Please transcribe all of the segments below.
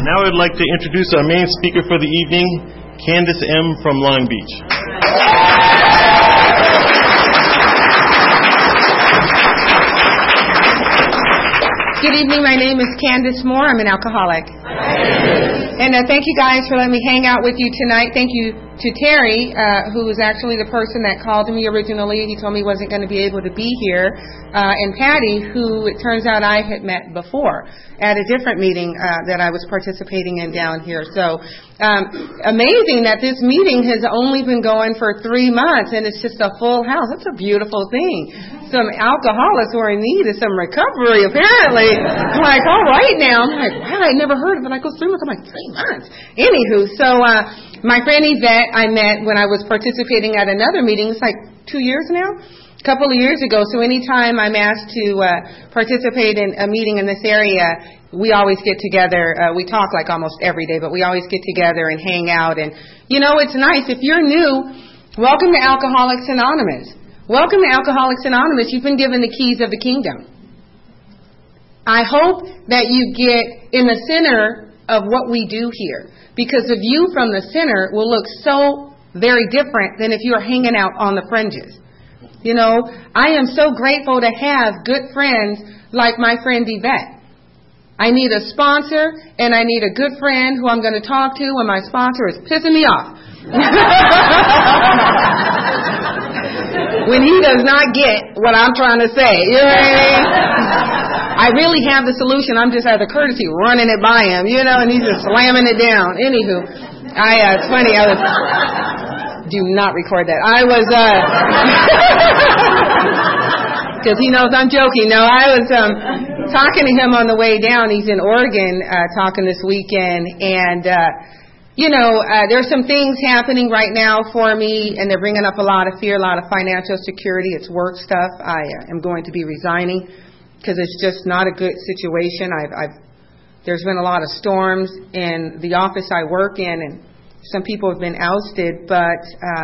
Now I'd like to introduce our main speaker for the evening, Candace M. from Long Beach. Good evening. My name is Candace Moore. I'm an alcoholic. And thank you guys for letting me hang out with you tonight. Thank you to Terry, who was actually the person that called me originally. He told me he wasn't going to be able to be here. And Patty, who it turns out I had met before at a different meeting that I was participating in down here. So amazing that this meeting has only been going for 3 months, and it's just a full house. That's a beautiful thing. Some alcoholics who are in need of some recovery, apparently. I'm like, all right now. I'm like, wow, I never heard of it. I go 3 months. I'm like, 3 months. Anywho, so my friend Yvette I met when I was participating at another meeting. It's like 2 years now? A couple of years ago. So anytime I'm asked to participate in a meeting in this area, we always get together. We talk like almost every day, but we always get together and hang out. And, you know, it's nice. If you're new, welcome to Alcoholics Anonymous. Welcome to Alcoholics Anonymous. You've been given the keys of the kingdom. I hope that you get in the center of what we do here, because a view from the center will look so very different than if you are hanging out on the fringes. You know, I am so grateful to have good friends like my friend Yvette. I need a sponsor, and I need a good friend who I'm going to talk to when my sponsor is pissing me off. When he does not get what I'm trying to say. You know what I mean? I really have the solution. I'm just out of courtesy running it by him, you know, and he's just slamming it down. Anywho, it's funny. Do not record that. Because he knows I'm joking. No, I was talking to him on the way down. He's in Oregon talking this weekend, and you know, there's some things happening right now for me, and they're bringing up a lot of fear, a lot of financial security. It's work stuff. I am going to be resigning because it's just not a good situation. There's been a lot of storms in the office I work in, and some people have been ousted, but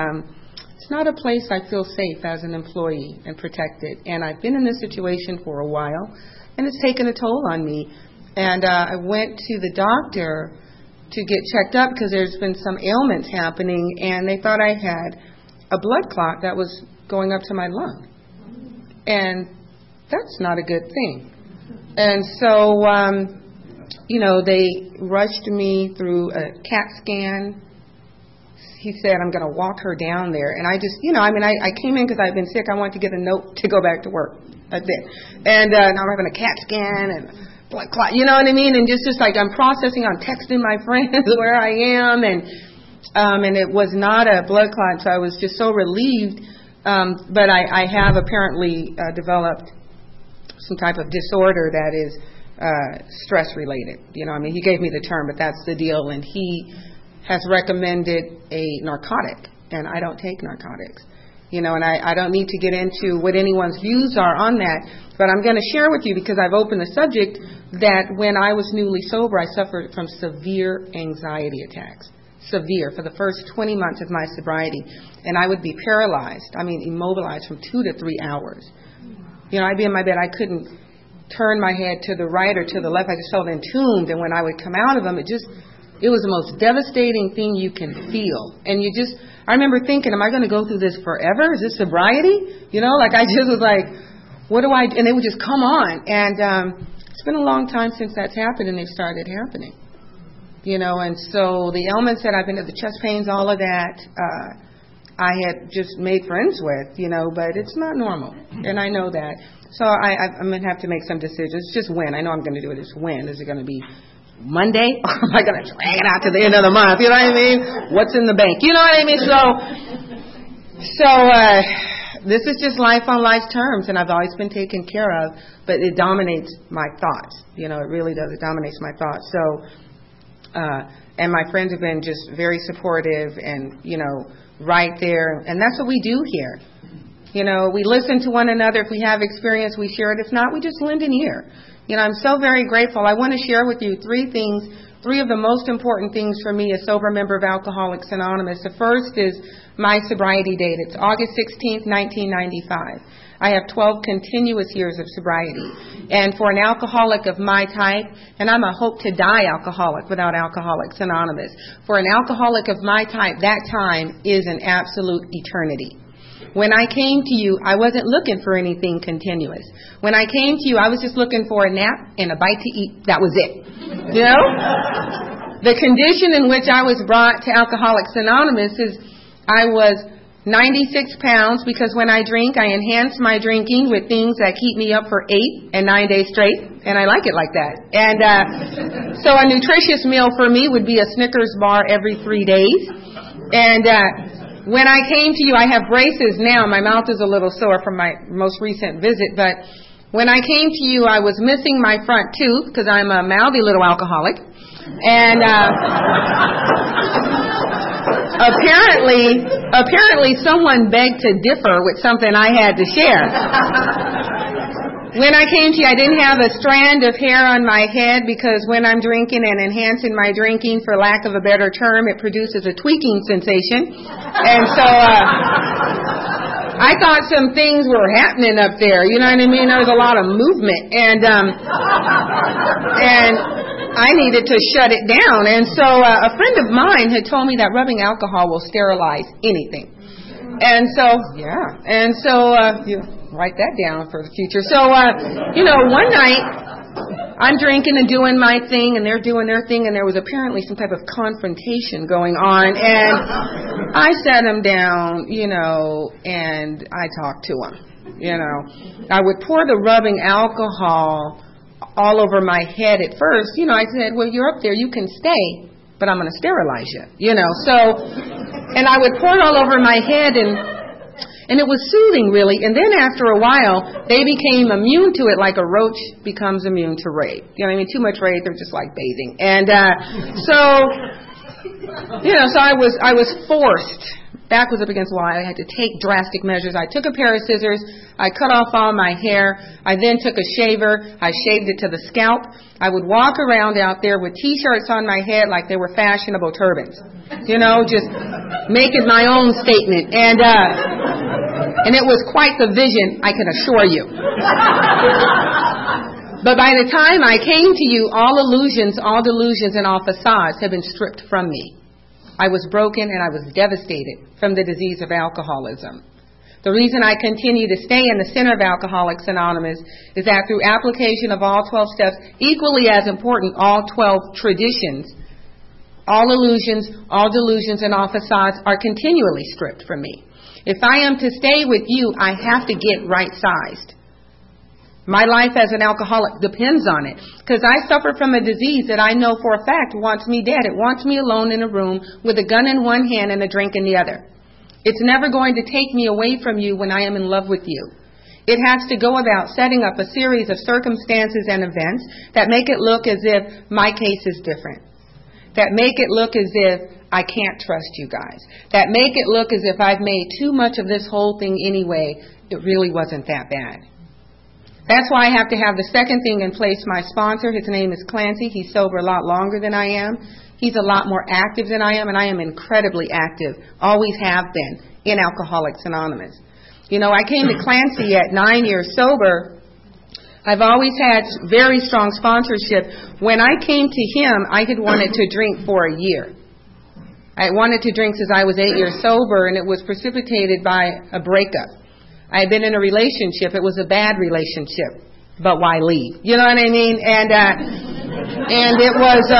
it's not a place I feel safe as an employee and protected. And I've been in this situation for a while, and it's taken a toll on me. And I went to the doctor to get checked up because there's been some ailments happening, and they thought I had a blood clot that was going up to my lung. And that's not a good thing. And so, you know, they rushed me through a CAT scan. He said, I'm going to walk her down there. And I just, you know, I mean, I came in because I've been sick. I wanted to get a note to go back to work. That's it. And now I'm having a CAT scan and blood clot, you know what I mean? And just like I'm processing, I'm texting my friends where I am, and it was not a blood clot, so I was just so relieved. But I have apparently developed some type of disorder that is stress related. You know, I mean, he gave me the term, but that's the deal. And he has recommended a narcotic, and I don't take narcotics. You know, and I don't need to get into what anyone's views are on that, but I'm going to share with you, because I've opened the subject, that when I was newly sober, I suffered from severe anxiety attacks. Severe, for the first 20 months of my sobriety. And I would be paralyzed, I mean immobilized from 2 to 3 hours. You know, I'd be in my bed, I couldn't turn my head to the right or to the left, I just felt entombed, and when I would come out of them, it was the most devastating thing you can feel. And I remember thinking, am I going to go through this forever? Is this sobriety? You know, like I just was like, what do I do? And they would just come on. And it's been a long time since that's happened, and they've started happening. You know, and so the ailments that I've been, the chest pains, all of that, I had just made friends with, you know, but it's not normal. And I know that. So I'm going to have to make some decisions. Just when. I know I'm going to do it. It's when. Is it going to be Monday? Or am I going to drag it out to the end of the month? You know what I mean? What's in the bank? You know what I mean? So this is just life on life's terms, and I've always been taken care of, but it dominates my thoughts. You know, it really does. It dominates my thoughts. So, and my friends have been just very supportive and, you know, right there. And that's what we do here. You know, we listen to one another. If we have experience, we share it. If not, we just lend an ear. I'm so very grateful. I want to share with you three of the most important things for me as sober member of Alcoholics Anonymous. The first is my sobriety date. It's August 16th, 1995. I have 12 continuous years of sobriety. And for an alcoholic of my type, and I'm a hope-to-die alcoholic without Alcoholics Anonymous, for an alcoholic of my type, that time is an absolute eternity. When I came to you, I wasn't looking for anything continuous. When I came to you, I was just looking for a nap and a bite to eat. That was it. The condition in which I was brought to Alcoholics Anonymous is I was 96 pounds because when I drink, I enhance my drinking with things that keep me up for 8 and 9 days straight, and I like it like that. And so a nutritious meal for me would be a Snickers bar every 3 days. And when I came to you, I have braces now. My mouth is a little sore from my most recent visit, but when I came to you, I was missing my front tooth because I'm a mouthy little alcoholic. And apparently someone begged to differ with something I had to share. When I came to you, I didn't have a strand of hair on my head because when I'm drinking and enhancing my drinking, for lack of a better term, it produces a tweaking sensation. And so I thought some things were happening up there. You know what I mean? There was a lot of movement. And I needed to shut it down. And so a friend of mine had told me that rubbing alcohol will sterilize anything. And so, you write that down for the future. So, one night I'm drinking and doing my thing and they're doing their thing and there was apparently some type of confrontation going on. And I sat them down, and I talked to them, I would pour the rubbing alcohol all over my head at first. I said, well, you're up there, you can stay, but I'm going to sterilize you, and I would pour it all over my head and it was soothing really. And then after a while, they became immune to it like a roach becomes immune to rape. Too much rape, they're just like bathing. And, so I was forced. Back was up against the wall. I had to take drastic measures. I took a pair of scissors. I cut off all my hair. I then took a shaver. I shaved it to the scalp. I would walk around out there with T-shirts on my head like they were fashionable turbans. Just making my own statement. And it was quite the vision, I can assure you. But by the time I came to you, all illusions, all delusions, and all facades had been stripped from me. I was broken and I was devastated from the disease of alcoholism. The reason I continue to stay in the center of Alcoholics Anonymous is that through application of all 12 steps, equally as important, all 12 traditions, all illusions, all delusions, and all facades are continually stripped from me. If I am to stay with you, I have to get right-sized. My life as an alcoholic depends on it because I suffer from a disease that I know for a fact wants me dead. It wants me alone in a room with a gun in one hand and a drink in the other. It's never going to take me away from you when I am in love with you. It has to go about setting up a series of circumstances and events that make it look as if my case is different, that make it look as if I can't trust you guys, that make it look as if I've made too much of this whole thing anyway. It really wasn't that bad. That's why I have to have the second thing in place. My sponsor, his name is Clancy. He's sober a lot longer than I am. He's a lot more active than I am, and I am incredibly active, always have been, in Alcoholics Anonymous. I came to Clancy at 9 years sober. I've always had very strong sponsorship. When I came to him, I had wanted to drink for a year. I wanted to drink since I was 8 years sober, and it was precipitated by a breakup. I had been in a relationship. It was a bad relationship, but why leave? You know what I mean? And it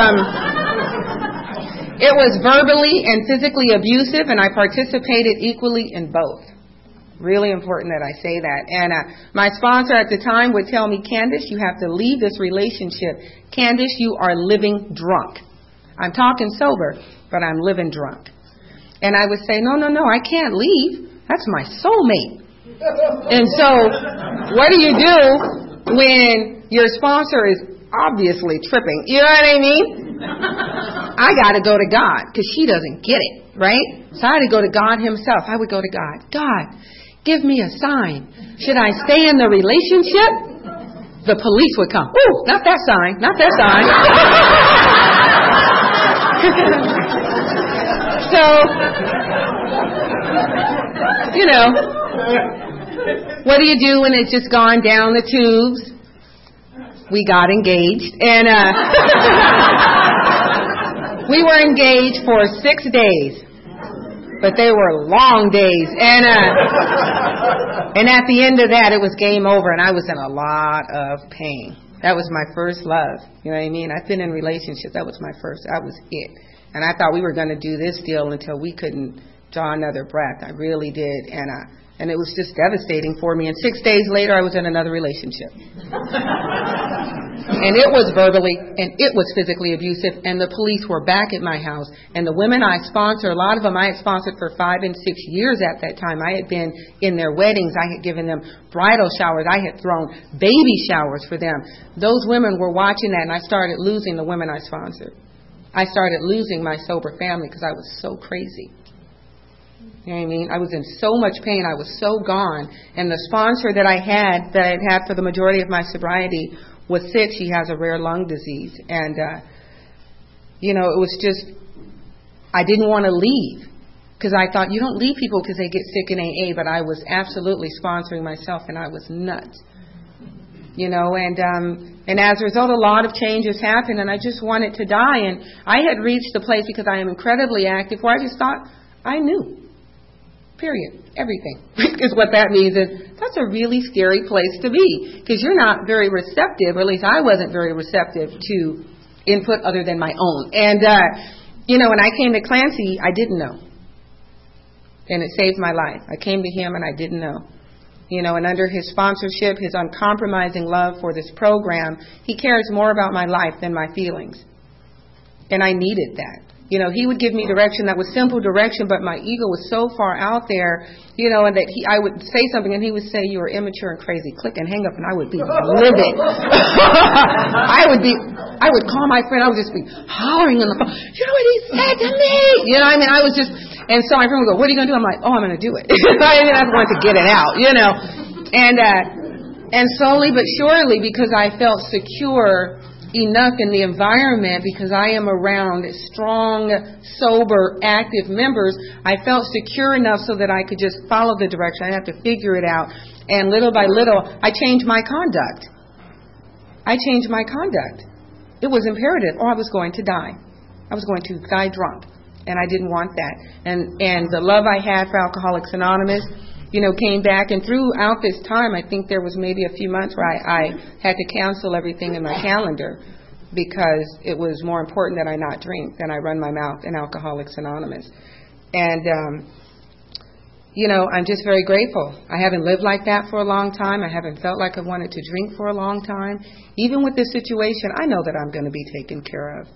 was verbally and physically abusive, and I participated equally in both. Really important that I say that. And my sponsor at the time would tell me, Candace, you have to leave this relationship. Candace, you are living drunk. I'm talking sober, but I'm living drunk. And I would say, no, I can't leave. That's my soulmate. And so, what do you do when your sponsor is obviously tripping? You know what I mean? I got to go to God because she doesn't get it, right? So I had to go to God himself. I would go to God, give me a sign. Should I stay in the relationship the police would come. Ooh, not that sign, not that sign. So, you know, what do you do when it's just gone down the tubes? We got engaged, and we were engaged for 6 days, but they were long days, and at the end of that, it was game over, and I was in a lot of pain. That was my first love, you know what I mean? I've been in relationships, that was it, and I thought we were going to do this deal until we couldn't draw another breath. I really did, and it was just devastating for me. And 6 days later, I was in another relationship. And it was verbally and it was physically abusive. And the police were back at my house. And the women I sponsored, a lot of them I had sponsored for 5 and 6 years at that time. I had been in their weddings. I had given them bridal showers. I had thrown baby showers for them. Those women were watching that, and I started losing the women I sponsored. I started losing my sober family because I was so crazy. You know what I mean? I was in so much pain. I was so gone. And the sponsor that I had for the majority of my sobriety was sick. She has a rare lung disease. And, you know, it was just, I didn't want to leave because I thought you don't leave people because they get sick in AA, but I was absolutely sponsoring myself, and I was nuts. You know, and as a result, a lot of changes happened, and I just wanted to die. And I had reached the place, because I am incredibly active, where I just thought I knew. Period. Everything is what that means. Is that's a really scary place to be, because you're not very receptive, or at least I wasn't very receptive to input other than my own. And, you know, when I came to Clancy, I didn't know. And it saved my life. I came to him and I didn't know. You know, and under his sponsorship, his uncompromising love for this program, he cares more about my life than my feelings. And I needed that. You know, he would give me direction that was simple direction, but my ego was so far out there, you know, and that I would say something and he would say, you are immature and crazy. Click and hang up, and I would be livid. I would call my friend. I would just be hollering on the phone. You know what he said to me? You know, I mean, I was just, and so my friend would go, what are you going to do? I'm like, oh, I'm going to do it. I mean, I wanted to get it out, you know. And slowly but surely, because I felt secure enough in the environment, because I am around strong, sober, active members, I felt secure enough so that I could just follow the direction. I didn't have to figure it out. And little by little, I changed my conduct. It was imperative, or I was going to die. I was going to die drunk, and I didn't want that. And the love I had for Alcoholics Anonymous, you know, came back, and throughout this time, I think there was maybe a few months where I had to cancel everything in my calendar because it was more important that I not drink than I run my mouth in Alcoholics Anonymous. And, you know, I'm just very grateful. I haven't lived like that for a long time. I haven't felt like I wanted to drink for a long time. Even with this situation, I know that I'm going to be taken care of.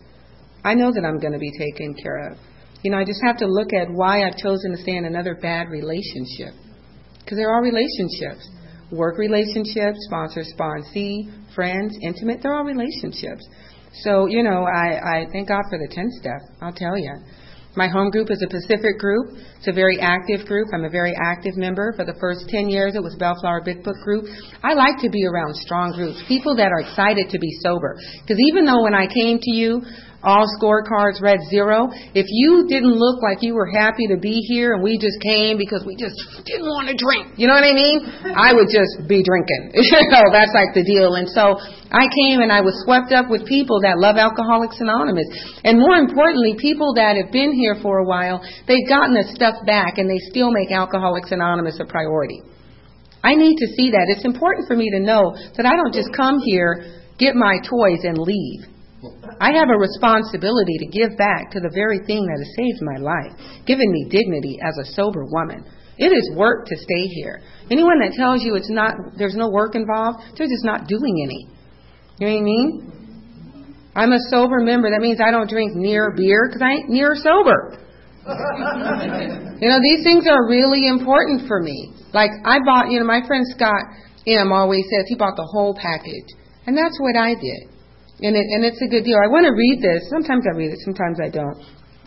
You know, I just have to look at why I've chosen to stay in another bad relationship. Because there are relationships, work relationships, sponsor-sponsee, friends, intimate, they're all relationships. So, you know, I thank God for the 10-step, I'll tell you. My home group is a Pacific group. It's a very active group. I'm a very active member. For the first 10 years, it was Bellflower Big Book group. I like to be around strong groups, people that are excited to be sober. Because even though when I came to you, all scorecards read 0. If you didn't look like you were happy to be here and we just came because we just didn't want to drink, you know what I mean? I would just be drinking. That's like the deal. And so I came and I was swept up with people that love Alcoholics Anonymous. And more importantly, people that have been here for a while, they've gotten their stuff back and they still make Alcoholics Anonymous a priority. I need to see that. It's important for me to know that I don't just come here, get my toys, and leave. I have a responsibility to give back to the very thing that has saved my life, given me dignity as a sober woman. It is work to stay here. Anyone that tells you there's no work involved, they're just not doing any. You know what I mean? I'm a sober member. That means I don't drink near beer because I ain't near sober. You know, these things are really important for me. Like I bought, you know, my friend Scott M. always says he bought the whole package. And that's what I did. And it's a good deal. I want to read this. Sometimes I read it, sometimes I don't.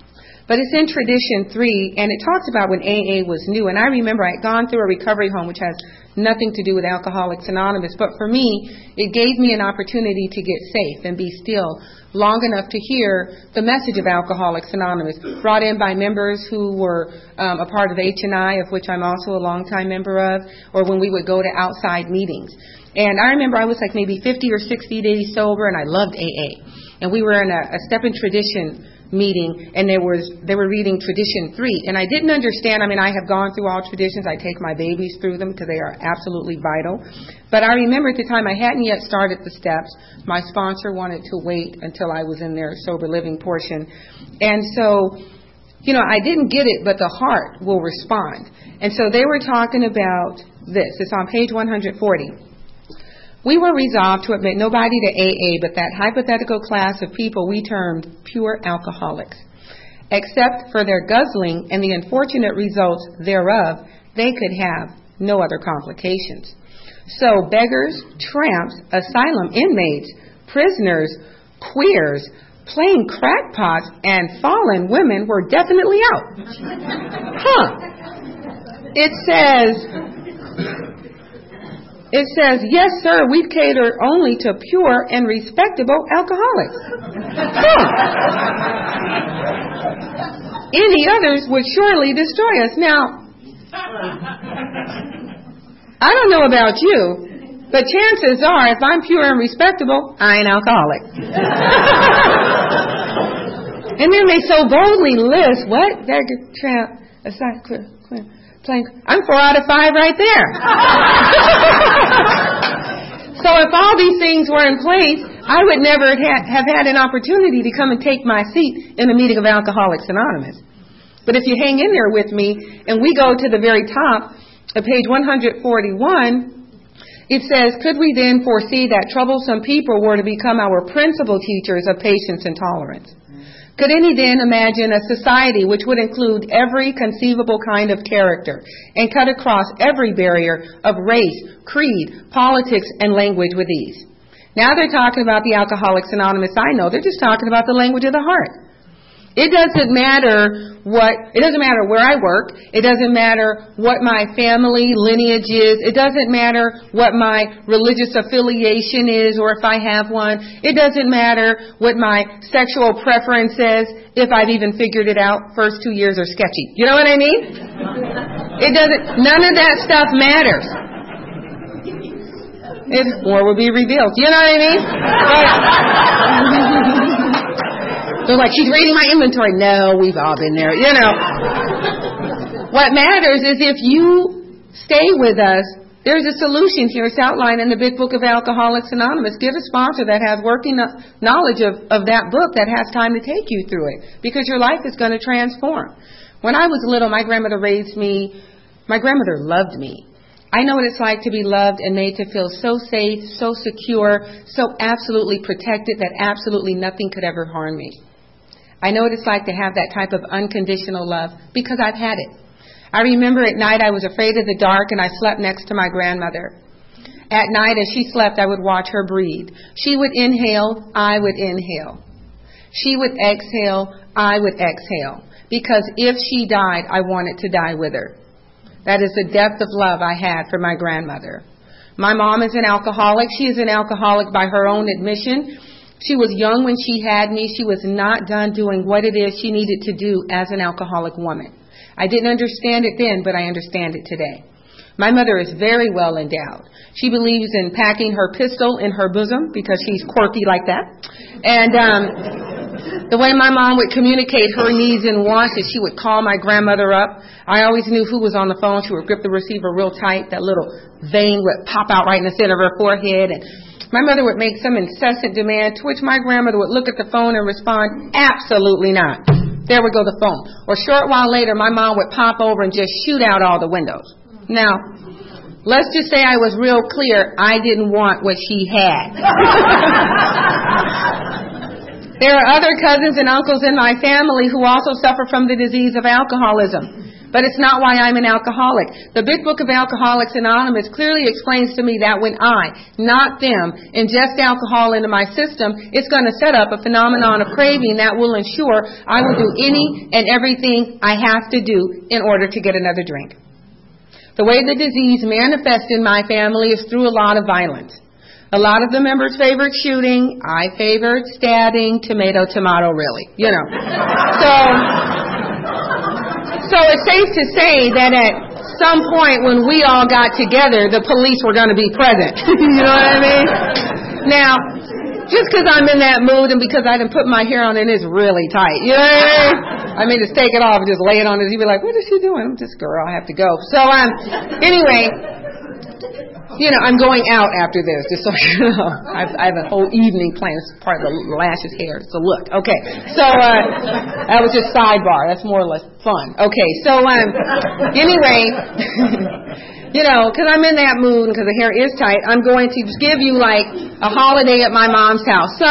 But it's in Tradition 3, and it talks about when AA was new. And I remember I had gone through a recovery home, which has nothing to do with Alcoholics Anonymous. But for me, it gave me an opportunity to get safe and be still long enough to hear the message of Alcoholics Anonymous, brought in by members who were a part of H&I, of which I'm also a longtime member of, or when we would go to outside meetings. And I remember I was like maybe 50 or 60 days sober, and I loved AA. And we were in a Step in Tradition meeting, and they were reading Tradition 3, and I didn't understand. I mean, I have gone through all traditions. I take my babies through them because they are absolutely vital. But I remember at the time I hadn't yet started the steps. My sponsor wanted to wait until I was in their sober living portion. And so, I didn't get it, but the heart will respond. And so they were talking about this. It's on page 140. We were resolved to admit nobody to AA but that hypothetical class of people we termed pure alcoholics. Except for their guzzling and the unfortunate results thereof, they could have no other complications. So beggars, tramps, asylum inmates, prisoners, queers, plain crackpots, and fallen women were definitely out. It says, yes, sir, we cater only to pure and respectable alcoholics. Any others would surely destroy us. Now, I don't know about you, but chances are, if I'm pure and respectable, I ain't alcoholic. And then they so boldly list, what? Beggar, tramp, I'm 4 out of 5 right there. So if all these things were in place, I would never have had an opportunity to come and take my seat in a meeting of Alcoholics Anonymous. But if you hang in there with me, and we go to the very top of page 141, it says, could we then foresee that troublesome people were to become our principal teachers of patience and tolerance? Could any then imagine a society which would include every conceivable kind of character and cut across every barrier of race, creed, politics, and language with ease? Now they're talking about the Alcoholics Anonymous. I know they're just talking about the language of the heart. It doesn't matter where I work. It doesn't matter what my family lineage is. It doesn't matter what my religious affiliation is or if I have one. It doesn't matter what my sexual preference is, if I've even figured it out. First 2 years are sketchy. You know what I mean? None of that stuff matters. More will be revealed. You know what I mean? They're like, she's reading my inventory. No, we've all been there, What matters is if you stay with us, there's a solution here. It's outlined in the Big Book of Alcoholics Anonymous. Get a sponsor that has working knowledge of that book, that has time to take you through it, because your life is going to transform. When I was little, my grandmother raised me. My grandmother loved me. I know what it's like to be loved and made to feel so safe, so secure, so absolutely protected that absolutely nothing could ever harm me. I know what it's like to have that type of unconditional love because I've had it. I remember at night I was afraid of the dark and I slept next to my grandmother. At night as she slept, I would watch her breathe. She would inhale, I would inhale. She would exhale, I would exhale. Because if she died, I wanted to die with her. That is the depth of love I had for my grandmother. My mom is an alcoholic. She is an alcoholic by her own admission. She was young when she had me. She was not done doing what it is she needed to do as an alcoholic woman. I didn't understand it then, but I understand it today. My mother is very well endowed. She believes in packing her pistol in her bosom because she's quirky like that. And the way my mom would communicate her needs and wants is she would call my grandmother up. I always knew who was on the phone. She would grip the receiver real tight. That little vein would pop out right in the center of her forehead. And my mother would make some incessant demand, to which my grandmother would look at the phone and respond, absolutely not. There would go the phone. Or a short while later, my mom would pop over and just shoot out all the windows. Now, let's just say I was real clear. I didn't want what she had. There are other cousins and uncles in my family who also suffer from the disease of alcoholism. But it's not why I'm an alcoholic. The Big Book of Alcoholics Anonymous clearly explains to me that when I, not them, ingest alcohol into my system, it's going to set up a phenomenon of craving that will ensure I will do any and everything I have to do in order to get another drink. The way the disease manifests in my family is through a lot of violence. A lot of the members favored shooting. I favored stabbing. Tomato, really. So it's safe to say that at some point when we all got together, the police were going to be present. You know what I mean? Now, just because I'm in that mood and because I done put my hair on and it's really tight. You know what I mean? I may just take it off and just lay it on it. You'd be like, what is she doing? I'm just girl. I have to go. So, anyway, I'm going out after this, just so you know. I have a whole evening planned. It's part of the lashes hair. It's a look. Okay. So, that was just sidebar. That's more or less fun. Okay. So, anyway, because I'm in that mood because the hair is tight, I'm going to give you like a holiday at my mom's house. So,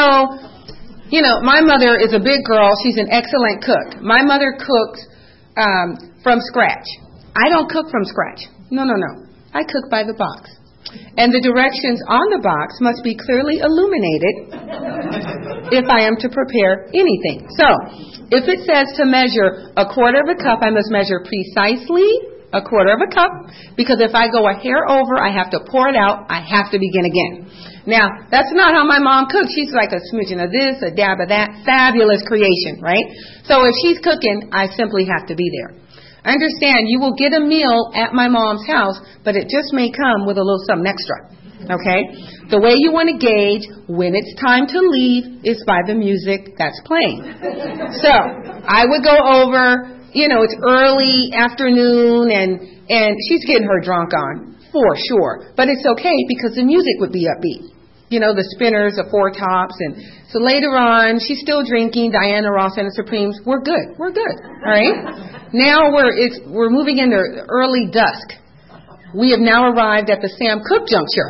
my mother is a big girl. She's an excellent cook. My mother cooks from scratch. I don't cook from scratch. No. I cook by the box. And the directions on the box must be clearly illuminated if I am to prepare anything. So, if it says to measure a quarter of a cup, I must measure precisely a quarter of a cup, because if I go a hair over, I have to pour it out. I have to begin again. Now, that's not how my mom cooks. She's like a smidgen of this, a dab of that. Fabulous creation, right? So if she's cooking, I simply have to be there. Understand, you will get a meal at my mom's house, but it just may come with a little something extra. Okay? The way you want to gauge when it's time to leave is by the music that's playing. So, I would go over, it's early afternoon and she's getting her drunk on, for sure. But it's okay because the music would be upbeat. The Spinners, the Four Tops, and so later on, she's still drinking Diana Ross and the Supremes. We're good. All right? Now we're moving into early dusk. We have now arrived at the Sam Cooke juncture.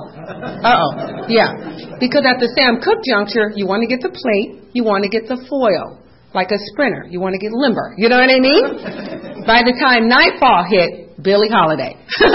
Uh-oh. Yeah. Because at the Sam Cooke juncture, you want to get the plate, you want to get the foil. Like a sprinter. You want to get limber. You know what I mean? By the time nightfall hit, Billie Holiday.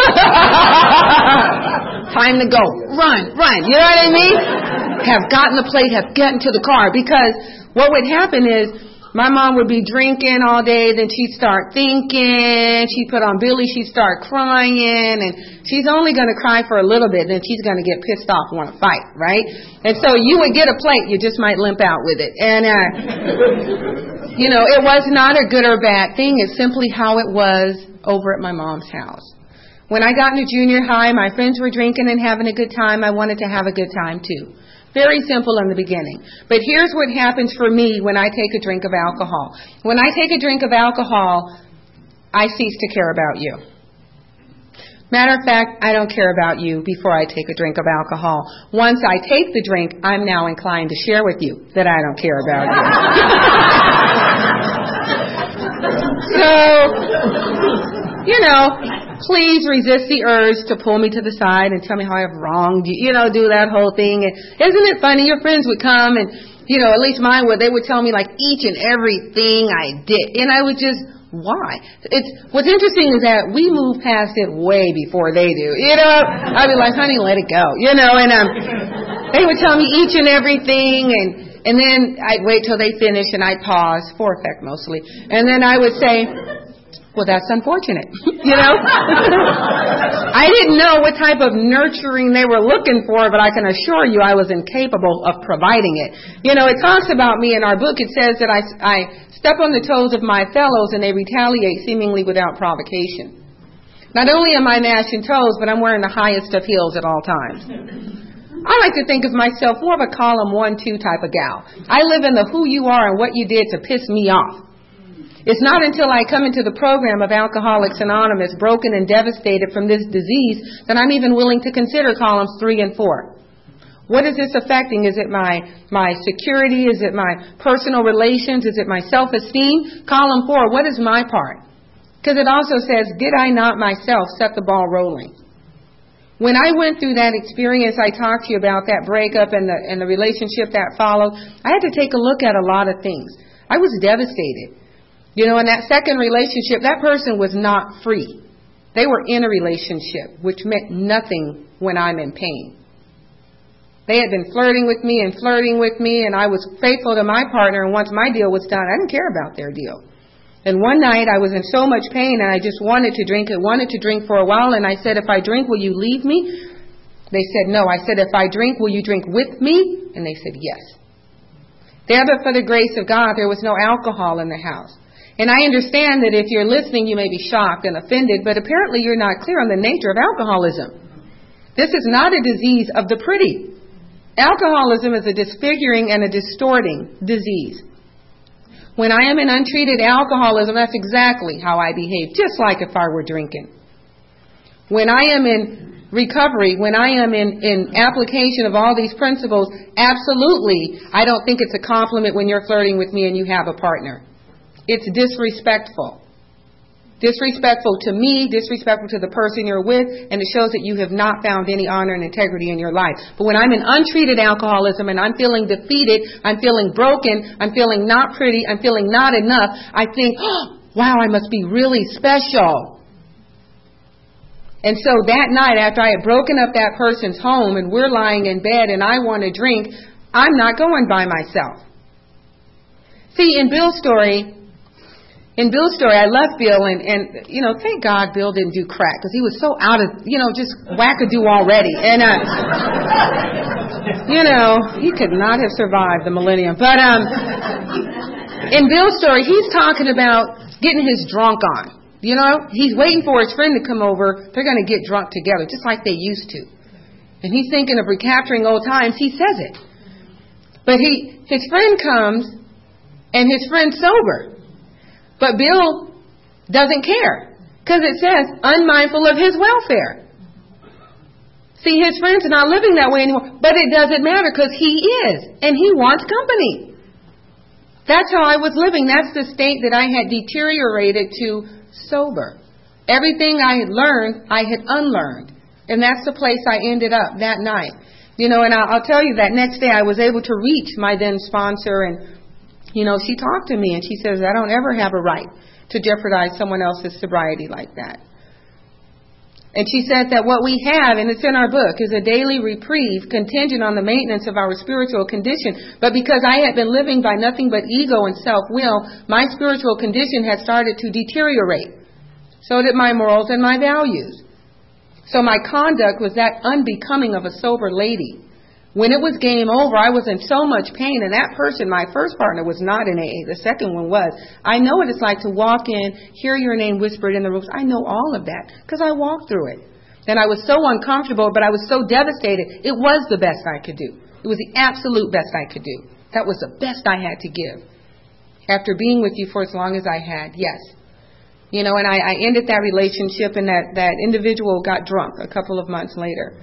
Time to go. Run. You know what I mean? Have gotten the plate, have gotten to the car. Because what would happen is my mom would be drinking all day, then she'd start thinking, she'd put on Billie, she'd start crying, and she's only going to cry for a little bit, then she's going to get pissed off and want to fight, right? And so you would get a plate, you just might limp out with it. And, it was not a good or bad thing, it's simply how it was over at my mom's house. When I got into junior high, my friends were drinking and having a good time, I wanted to have a good time too. Very simple in the beginning. But here's what happens for me when I take a drink of alcohol. When I take a drink of alcohol, I cease to care about you. Matter of fact, I don't care about you before I take a drink of alcohol. Once I take the drink, I'm now inclined to share with you that I don't care about you. So, please resist the urge to pull me to the side and tell me how I've wronged you, do that whole thing. And isn't it funny? Your friends would come and, at least mine would, they would tell me like each and everything I did. And I would just, why? What's interesting is that we move past it way before they do. I'd be like, honey, let it go, and they would tell me each and everything and then I'd wait till they finish and I'd pause, for effect mostly. And then I would say, well, that's unfortunate, I didn't know what type of nurturing they were looking for, but I can assure you I was incapable of providing it. It talks about me in our book. It says that I step on the toes of my fellows and they retaliate seemingly without provocation. Not only am I mashing toes, but I'm wearing the highest of heels at all times. I like to think of myself more of a column 1-2 type of gal. I live in the who you are and what you did to piss me off. It's not until I come into the program of Alcoholics Anonymous, broken and devastated from this disease, that I'm even willing to consider columns 3 and 4. What is this affecting? Is it my security? Is it my personal relations? Is it my self-esteem? Column 4, what is my part? Because it also says, did I not myself set the ball rolling? When I went through that experience, I talked to you about that breakup and the relationship that followed. I had to take a look at a lot of things. I was devastated. You know, in that second relationship, that person was not free. They were in a relationship, which meant nothing when I'm in pain. They had been flirting with me, and I was faithful to my partner, and once my deal was done, I didn't care about their deal. And one night, I was in so much pain, and I just wanted to drink. I wanted to drink for a while, and I said, if I drink, will you leave me? They said, no. I said, if I drink, will you drink with me? And they said, yes. There, but for the grace of God, there was no alcohol in the house. And I understand that if you're listening, you may be shocked and offended, but apparently you're not clear on the nature of alcoholism. This is not a disease of the pretty. Alcoholism is a disfiguring and a distorting disease. When I am in untreated alcoholism, that's exactly how I behave, just like if I were drinking. When I am in recovery, when I am in application of all these principles, absolutely, I don't think it's a compliment when you're flirting with me and you have a partner. It's disrespectful. Disrespectful to me, disrespectful to the person you're with, and it shows that you have not found any honor and integrity in your life. But when I'm in untreated alcoholism and I'm feeling defeated, I'm feeling broken, I'm feeling not pretty, I'm feeling not enough, I think, oh, wow, I must be really special. And so that night, after I had broken up that person's home and we're lying in bed and I want to drink, I'm not going by myself. See, in Bill's story, I left Bill and you know, thank God Bill didn't do crack because he was so out of, you know, just wackadoo already. And, you know, he could not have survived the millennium. But in Bill's story, he's talking about getting his drunk on. You know, he's waiting for his friend to come over. They're going to get drunk together, just like they used to. And he's thinking of recapturing old times. He says it. But his friend comes, and his friend's sober. But Bill doesn't care, because it says, unmindful of his welfare. See, his friend's not living that way anymore, but it doesn't matter, because he is, and he wants company. That's how I was living. That's the state that I had deteriorated to sober. Everything I had learned, I had unlearned. And that's the place I ended up that night. You know, and I'll tell you that next day I was able to reach my then sponsor, and you know, she talked to me and she says, I don't ever have a right to jeopardize someone else's sobriety like that. And she said that what we have, and it's in our book, is a daily reprieve contingent on the maintenance of our spiritual condition. But because I had been living by nothing but ego and self-will, my spiritual condition had started to deteriorate. So did my morals and my values. So my conduct was that unbecoming of a sober lady. When it was game over, I was in so much pain, and that person, my first partner, was not in AA. The second one was. I know what it's like to walk in, hear your name whispered in the rooms. I know all of that because I walked through it. And I was so uncomfortable, but I was so devastated. It was the best I could do. It was the absolute best I could do. That was the best I had to give. After being with you for as long as I had, yes. You know, and I ended that relationship, and that individual got drunk a couple of months later.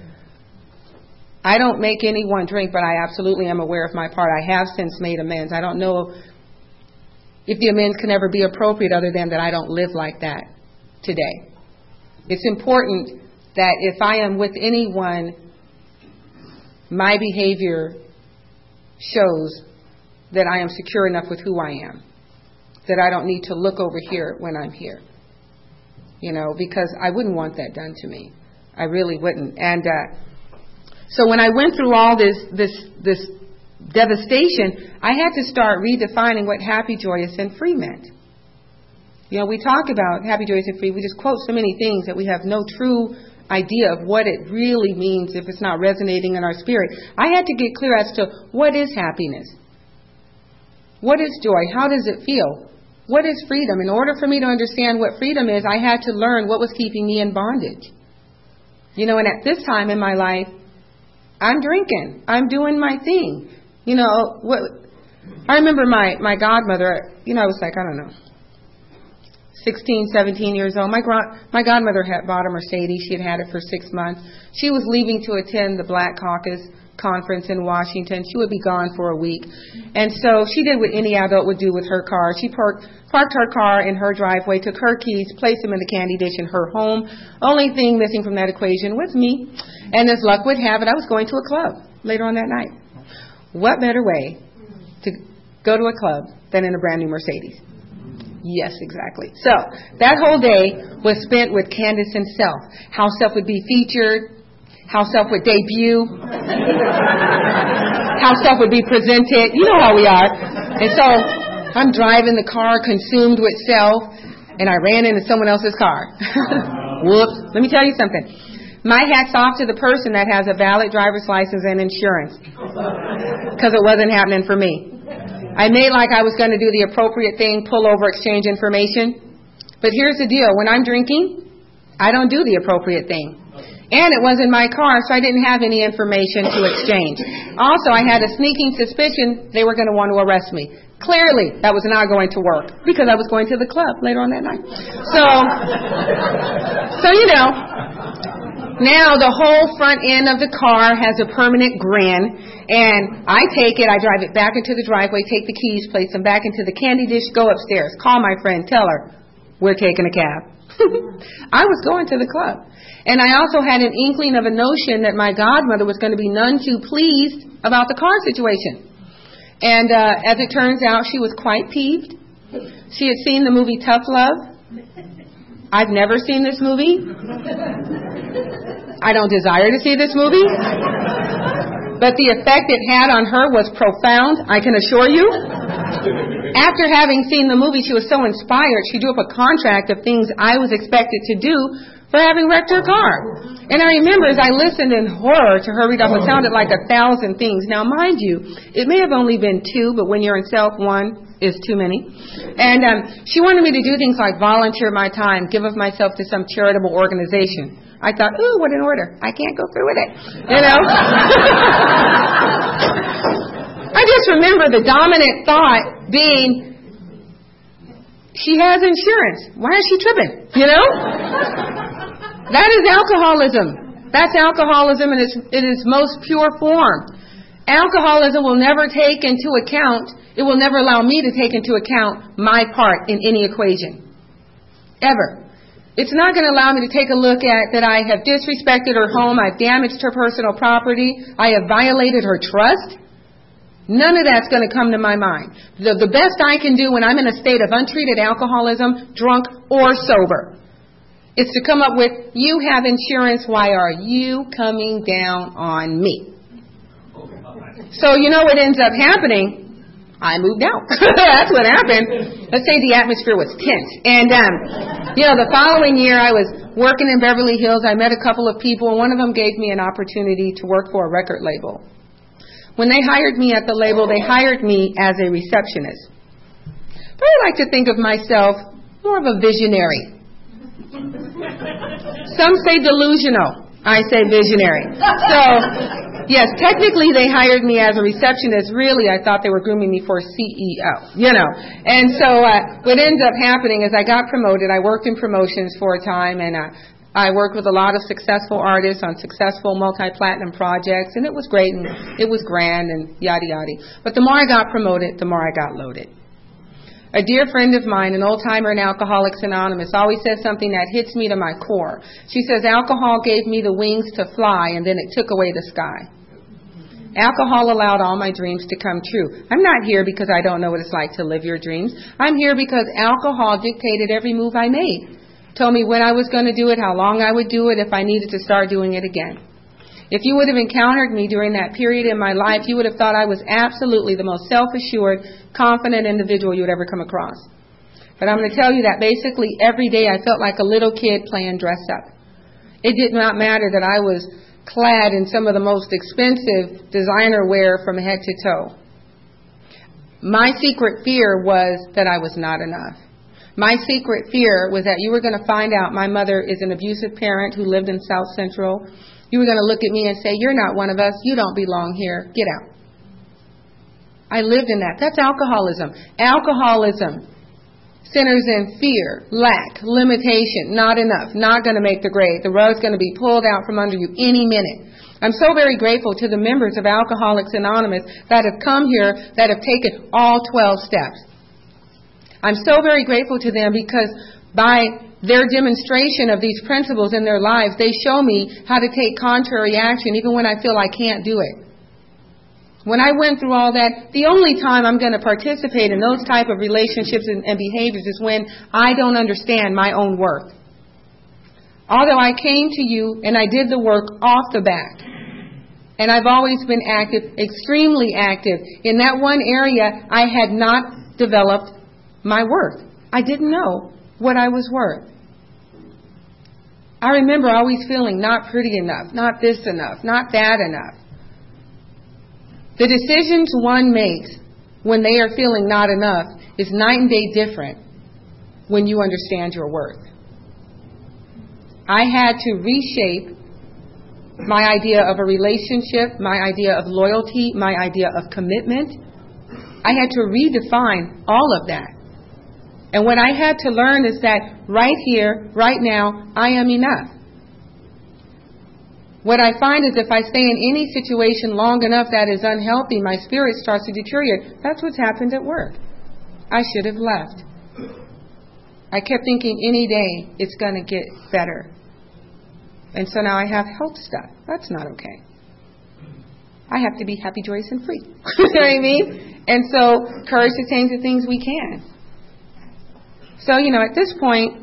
I don't make anyone drink, but I absolutely am aware of my part. I have since made amends. I don't know if the amends can ever be appropriate other than that I don't live like that today. It's important that if I am with anyone, my behavior shows that I am secure enough with who I am, that I don't need to look over here when I'm here, you know, because I wouldn't want that done to me. I really wouldn't. And so when I went through all this devastation, I had to start redefining what happy, joyous, and free meant. You know, we talk about happy, joyous, and free. We just quote so many things that we have no true idea of what it really means if it's not resonating in our spirit. I had to get clear as to what is happiness. What is joy? How does it feel? What is freedom? In order for me to understand what freedom is, I had to learn what was keeping me in bondage. You know, and at this time in my life, I'm drinking. I'm doing my thing. You know, I remember my godmother, you know, I was like, I don't know, 16, 17 years old. My godmother had bought a Mercedes. She had it for 6 months. She was leaving to attend the Black Caucus conference in Washington. She would be gone for a week. And so she did what any adult would do with her car. She parked her car in her driveway, took her keys, placed them in the candy dish in her home. Only thing missing from that equation was me. And as luck would have it, I was going to a club later on that night. What better way to go to a club than in a brand new Mercedes? Yes, exactly. So that whole day was spent with Candace and Self. How Self would be featured, how Self would debut, how Self would be presented. You know how we are. And so I'm driving the car consumed with Self, and I ran into someone else's car. Whoops. Let me tell you something. My hat's off to the person that has a valid driver's license and insurance, because it wasn't happening for me. I made like I was going to do the appropriate thing, pull over, exchange information. But here's the deal. When I'm drinking, I don't do the appropriate thing. And it was in my car, so I didn't have any information to exchange. Also, I had a sneaking suspicion they were going to want to arrest me. Clearly, that was not going to work because I was going to the club later on that night. So you know, now the whole front end of the car has a permanent grin, and I take it, I drive it back into the driveway, take the keys, place them back into the candy dish, go upstairs, call my friend, tell her, we're taking a cab. I was going to the club. And I also had an inkling of a notion that my godmother was going to be none too pleased about the car situation. And as it turns out, she was quite peeved. She had seen the movie Tough Love. I've never seen this movie. I don't desire to see this movie. But the effect it had on her was profound, I can assure you. After having seen the movie, she was so inspired, she drew up a contract of things I was expected to do for having wrecked her car. And I remember as I listened in horror to her read off, it sounded like 1,000 things. Now, mind you, it may have only been 2, but when you're in Self, 1 is too many. And she wanted me to do things like volunteer my time, give of myself to some charitable organization. I thought, ooh, what an order. I can't go through with it. You know? I just remember the dominant thought being, she has insurance. Why is she tripping? You know? That is alcoholism. That's alcoholism in its most pure form. Alcoholism will never take into account, it will never allow me to take into account my part in any equation. Ever. It's not going to allow me to take a look at that I have disrespected her home, I've damaged her personal property, I have violated her trust. None of that's going to come to my mind. The best I can do when I'm in a state of untreated alcoholism, drunk or sober, is to come up with, you have insurance, why are you coming down on me? So you know what ends up happening? I moved out. That's what happened. Let's say the atmosphere was tense. And, the following year I was working in Beverly Hills. I met a couple of people, and one of them gave me an opportunity to work for a record label. When they hired me at the label, they hired me as a receptionist. But I like to think of myself more of a visionary. Some say delusional. I say visionary. So, yes, technically they hired me as a receptionist. Really, I thought they were grooming me for CEO, And so what ended up happening is I got promoted. I worked in promotions for a time, and I worked with a lot of successful artists on successful multi-platinum projects, and it was great, and it was grand, and yada, yada. But the more I got promoted, the more I got loaded. A dear friend of mine, an old-timer in Alcoholics Anonymous, always says something that hits me to my core. She says, alcohol gave me the wings to fly, and then it took away the sky. Alcohol allowed all my dreams to come true. I'm not here because I don't know what it's like to live your dreams. I'm here because alcohol dictated every move I made. Told me when I was going to do it, how long I would do it, if I needed to start doing it again. If you would have encountered me during that period in my life, you would have thought I was absolutely the most self-assured, confident individual you would ever come across. But I'm going to tell you that basically every day I felt like a little kid playing dress up. It did not matter that I was clad in some of the most expensive designer wear from head to toe. My secret fear was that I was not enough. My secret fear was that you were going to find out my mother is an abusive parent who lived in South Central. You were going to look at me and say, you're not one of us. You don't belong here. Get out. I lived in that. That's alcoholism. Alcoholism centers in fear, lack, limitation, not enough, not going to make the grade. The rug's going to be pulled out from under you any minute. I'm so very grateful to the members of Alcoholics Anonymous that have come here, that have taken all 12 steps. I'm so very grateful to them because by their demonstration of these principles in their lives, they show me how to take contrary action even when I feel I can't do it. When I went through all that, the only time I'm going to participate in those type of relationships and behaviors is when I don't understand my own worth. Although I came to you and I did the work off the bat, and I've always been active, extremely active. In that one area, I had not developed my worth. I didn't know what I was worth. I remember always feeling not pretty enough, not this enough, not that enough. The decisions one makes when they are feeling not enough is night and day different when you understand your worth. I had to reshape my idea of a relationship, my idea of loyalty, my idea of commitment. I had to redefine all of that. And what I had to learn is that right here, right now, I am enough. What I find is if I stay in any situation long enough that is unhealthy, my spirit starts to deteriorate. That's what's happened at work. I should have left. I kept thinking any day it's going to get better. And so now I have health stuff. That's not okay. I have to be happy, joyous, and free. You know what I mean? And so courage to change the things we can. So, at this point,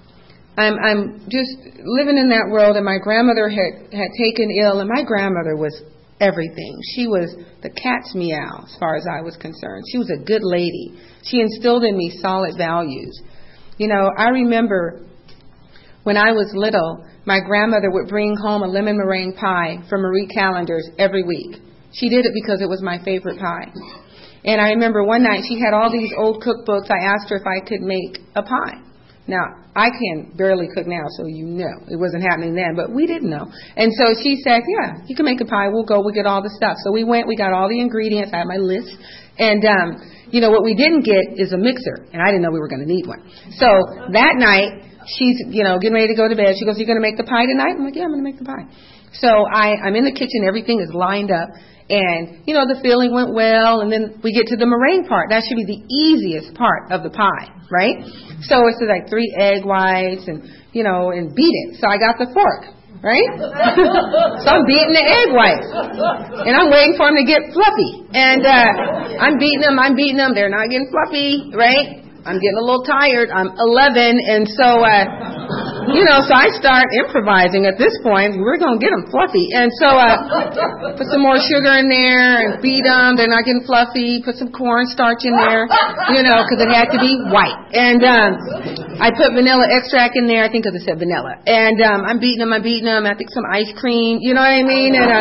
I'm just living in that world, and my grandmother had taken ill, and my grandmother was everything. She was the cat's meow as far as I was concerned. She was a good lady. She instilled in me solid values. I remember when I was little, my grandmother would bring home a lemon meringue pie from Marie Callender's every week. She did it because it was my favorite pie. And I remember one night she had all these old cookbooks. I asked her if I could make a pie. Now, I can barely cook now, so it wasn't happening then, but we didn't know. And so she said, yeah, you can make a pie. We'll get all the stuff. So we went, we got all the ingredients. I had my list. And, what we didn't get is a mixer. And I didn't know we were going to need one. So that night, she's, getting ready to go to bed. She goes, you going to make the pie tonight? I'm like, yeah, I'm going to make the pie. So I'm in the kitchen. Everything is lined up. And, the filling went well. And then we get to the meringue part. That should be the easiest part of the pie, right? So it's like 3 egg whites and, and beat it. So I got the fork, right? So I'm beating the egg whites. And I'm waiting for them to get fluffy. And I'm beating them. They're not getting fluffy, right? I'm getting a little tired. I'm 11. And so, so I start improvising at this point. We're going to get them fluffy. And so put some more sugar in there and beat them. They're not getting fluffy. Put some cornstarch in there, because it had to be white. And I put vanilla extract in there. I think because it said vanilla. And I'm beating them. I think some ice cream. You know what I mean? And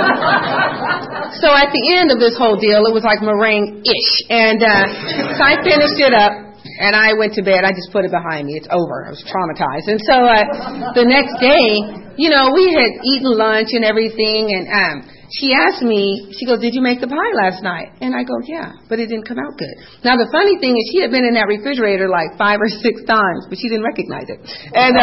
so at the end of this whole deal, it was like meringue-ish. And so I finished it up. And I went to bed. I just put it behind me. It's over. I was traumatized. And so the next day, we had eaten lunch and everything. And she asked me, she goes, did you make the pie last night? And I go, yeah, but it didn't come out good. Now, the funny thing is she had been in that refrigerator like 5 or 6 times, but she didn't recognize it. And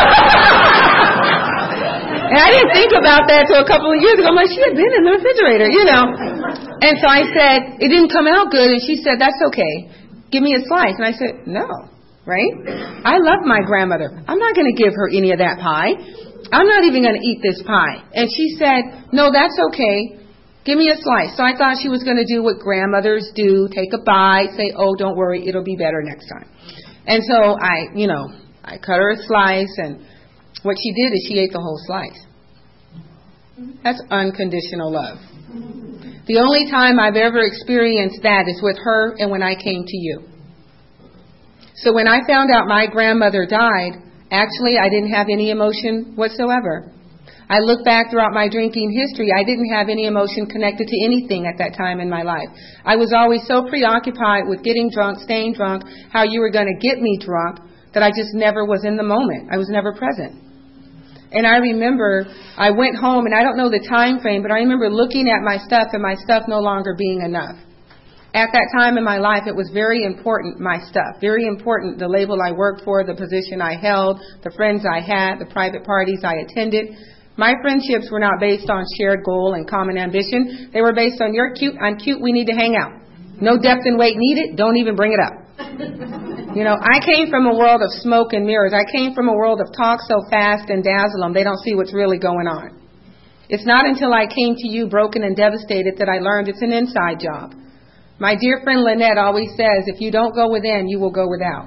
and I didn't think about that till a couple of years ago. I'm like, she had been in the refrigerator, And so I said, it didn't come out good. And she said, that's okay. Give me a slice. And I said, no, right? I love my grandmother. I'm not going to give her any of that pie. I'm not even going to eat this pie. And she said, no, that's okay. Give me a slice. So I thought she was going to do what grandmothers do, take a bite, say, oh, don't worry, it'll be better next time. And so I cut her a slice, and what she did is she ate the whole slice. That's unconditional love. The only time I've ever experienced that is with her and when I came to you. So when I found out my grandmother died, actually I didn't have any emotion whatsoever. I look back throughout my drinking history, I didn't have any emotion connected to anything at that time in my life. I was always so preoccupied with getting drunk, staying drunk, how you were going to get me drunk, that I just never was in the moment. I was never present. And I remember I went home, and I don't know the time frame, but I remember looking at my stuff and my stuff no longer being enough. At that time in my life, it was very important, my stuff, very important, the label I worked for, the position I held, the friends I had, the private parties I attended. My friendships were not based on shared goal and common ambition. They were based on you're cute, I'm cute, we need to hang out. No depth and weight needed, don't even bring it up. I came from a world of smoke and mirrors. I came from a world of talk so fast and dazzle them, they don't see what's really going on. It's not until I came to you broken and devastated that I learned it's an inside job. My dear friend Lynette always says, if you don't go within, you will go without.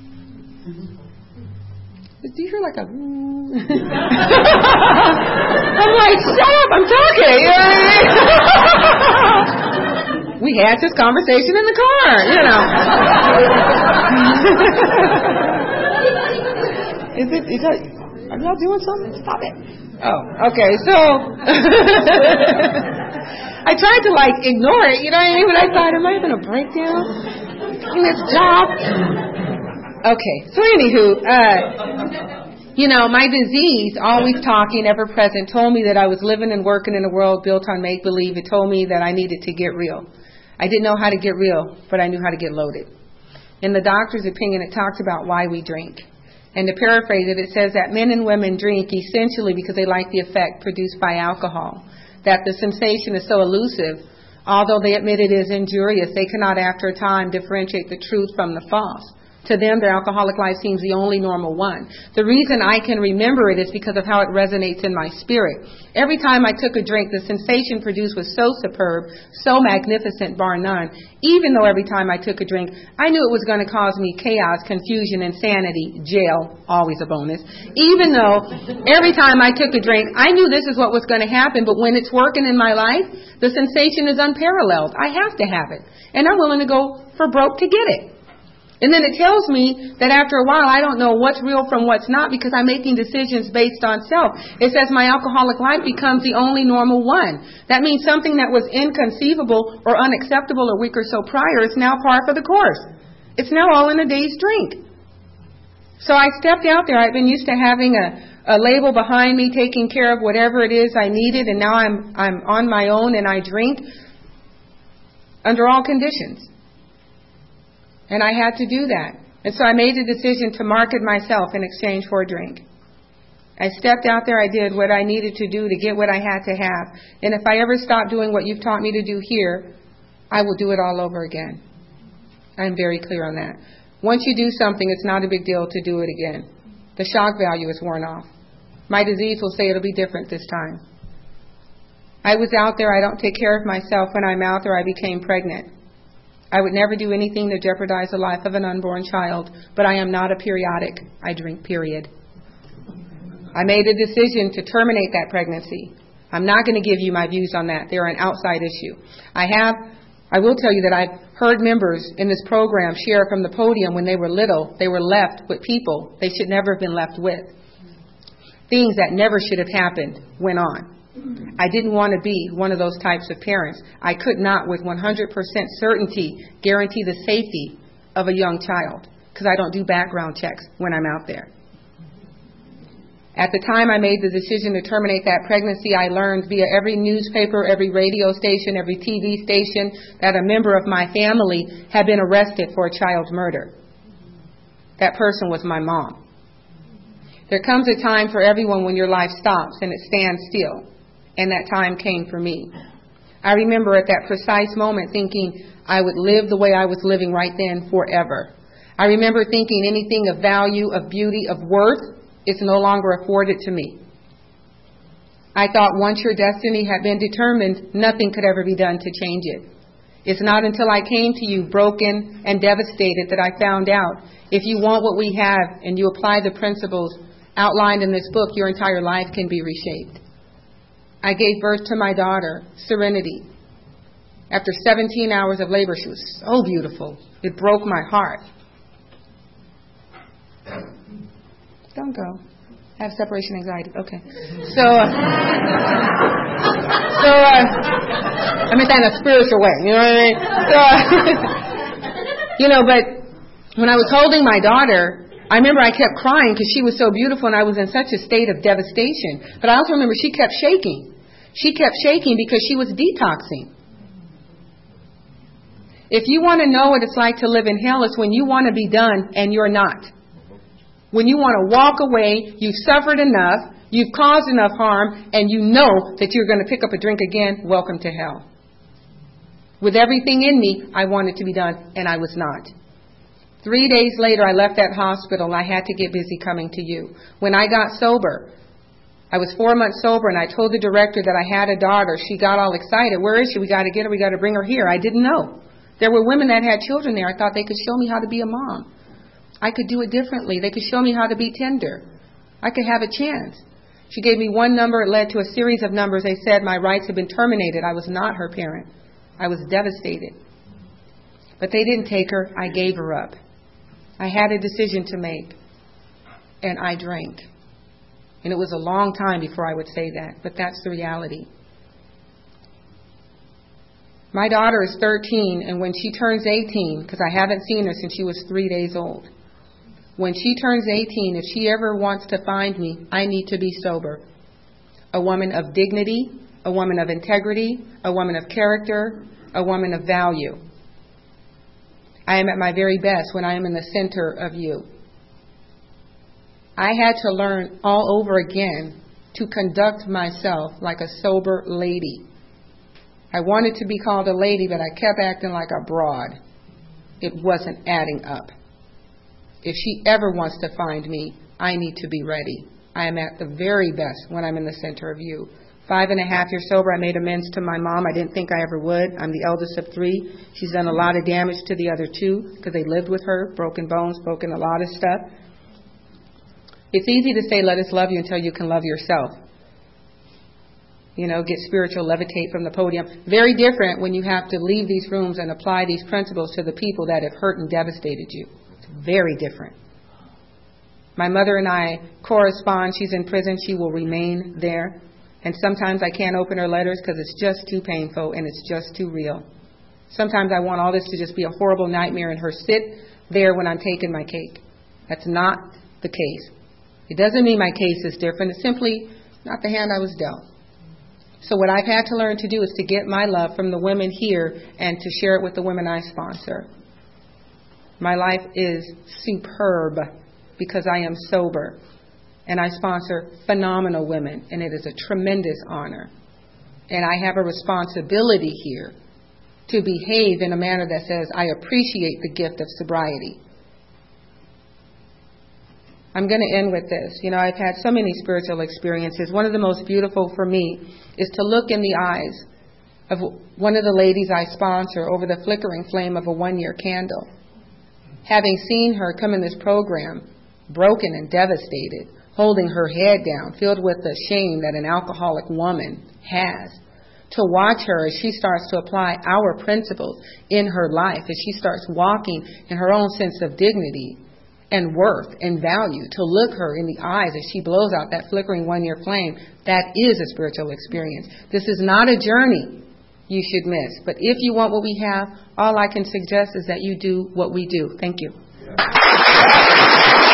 Do you hear like a... I'm like, shut up, I'm talking. You know what I mean? We had this conversation in the car, you know. Are y'all doing something? Stop it. Oh, okay, so I tried to ignore it, you know what I mean? But I thought, am I having a breakdown in this job? Okay, so anywho, my disease, always talking, ever present, told me that I was living and working in a world built on make-believe. It told me that I needed to get real. I didn't know how to get real, but I knew how to get loaded. In the doctor's opinion, it talks about why we drink. And to paraphrase it, it says that men and women drink essentially because they like the effect produced by alcohol, that the sensation is so elusive, although they admit it is injurious, they cannot after a time differentiate the truth from the false. To them, their alcoholic life seems the only normal one. The reason I can remember it is because of how it resonates in my spirit. Every time I took a drink, the sensation produced was so superb, so magnificent, bar none. Even though every time I took a drink, I knew it was going to cause me chaos, confusion, insanity, jail, always a bonus. Even though every time I took a drink, I knew this is what was going to happen, but when it's working in my life, the sensation is unparalleled. I have to have it. And I'm willing to go for broke to get it. And then it tells me that after a while, I don't know what's real from what's not because I'm making decisions based on self. It says my alcoholic life becomes the only normal one. That means something that was inconceivable or unacceptable a week or so prior is now par for the course. It's now all in a day's drink. So I stepped out there. I've been used to having a label behind me taking care of whatever it is I needed, and now I'm on my own and I drink under all conditions. And I had to do that. And so I made the decision to market myself in exchange for a drink. I stepped out there. I did what I needed to do to get what I had to have. And if I ever stop doing what you've taught me to do here, I will do it all over again. I'm very clear on that. Once you do something, it's not a big deal to do it again. The shock value is worn off. My disease will say it'll be different this time. I was out there. I don't take care of myself. When I'm out there, I became pregnant. I would never do anything to jeopardize the life of an unborn child, but I am not a periodic. I drink, period. I made a decision to terminate that pregnancy. I'm not going to give you my views on that. They're an outside issue. I will tell you that I've heard members in this program share from the podium when they were little, they were left with people they should never have been left with. Things that never should have happened went on. I didn't want to be one of those types of parents. I could not with 100% certainty guarantee the safety of a young child because I don't do background checks when I'm out there. At the time I made the decision to terminate that pregnancy, I learned via every newspaper, every radio station, every TV station that a member of my family had been arrested for a child murder. That person was my mom. There comes a time for everyone when your life stops and it stands still. And that time came for me. I remember at that precise moment thinking I would live the way I was living right then forever. I remember thinking anything of value, of beauty, of worth is no longer afforded to me. I thought once your destiny had been determined, nothing could ever be done to change it. It's not until I came to you broken and devastated that I found out if you want what we have and you apply the principles outlined in this book, your entire life can be reshaped. I gave birth to my daughter, Serenity. After 17 hours of labor, she was so beautiful. It broke my heart. Don't go. I have separation anxiety. Okay. I meant that in a spiritual way. You know what I mean? But when I was holding my daughter, I remember I kept crying because she was so beautiful and I was in such a state of devastation. But I also remember she kept shaking. She kept shaking because she was detoxing. If you want to know what it's like to live in hell, it's when you want to be done and you're not. When you want to walk away, you've suffered enough, you've caused enough harm, and you know that you're going to pick up a drink again, welcome to hell. With everything in me, I wanted to be done, and I was not. 3 days later, I left that hospital. I had to get busy coming to you. When I got sober, I was 4 months sober, and I told the director that I had a daughter. She got all excited. Where is she? We got to get her. We got to bring her here. I didn't know. There were women that had children there. I thought they could show me how to be a mom. I could do it differently. They could show me how to be tender. I could have a chance. She gave me one number. It led to a series of numbers. They said my rights had been terminated. I was not her parent. I was devastated. But they didn't take her. I gave her up. I had a decision to make, and I drank. And it was a long time before I would say that, but that's the reality. My daughter is 13, and when she turns 18, because I haven't seen her since she was 3 days old, when she turns 18, if she ever wants to find me, I need to be sober. A woman of dignity, a woman of integrity, a woman of character, a woman of value. I am at my very best when I am in the center of you. I had to learn all over again to conduct myself like a sober lady. I wanted to be called a lady, but I kept acting like a broad. It wasn't adding up. If she ever wants to find me, I need to be ready. I am at the very best when I'm in the center of you. 5.5 years sober, I made amends to my mom. I didn't think I ever would. I'm the eldest of 3. She's done a lot of damage to the other 2 because they lived with her, broken bones, broken a lot of stuff. It's easy to say, let us love you until you can love yourself. You know, get spiritual, levitate from the podium. Very different when you have to leave these rooms and apply these principles to the people that have hurt and devastated you. It's very different. My mother and I correspond. She's in prison. She will remain there. And sometimes I can't open her letters because it's just too painful and it's just too real. Sometimes I want all this to just be a horrible nightmare and her sit there when I'm taking my cake. That's not the case. It doesn't mean my case is different. It's simply not the hand I was dealt. So what I've had to learn to do is to get my love from the women here and to share it with the women I sponsor. My life is superb because I am sober. And I sponsor phenomenal women, and it is a tremendous honor. And I have a responsibility here to behave in a manner that says, I appreciate the gift of sobriety. I'm going to end with this. You know, I've had so many spiritual experiences. One of the most beautiful for me is to look in the eyes of one of the ladies I sponsor over the flickering flame of a 1-year candle. Having seen her come in this program, broken and devastated, holding her head down, filled with the shame that an alcoholic woman has, to watch her as she starts to apply our principles in her life, as she starts walking in her own sense of dignity and worth and value, to look her in the eyes as she blows out that flickering 1-year flame, that is a spiritual experience. This is not a journey you should miss. But if you want what we have, all I can suggest is that you do what we do. Thank you.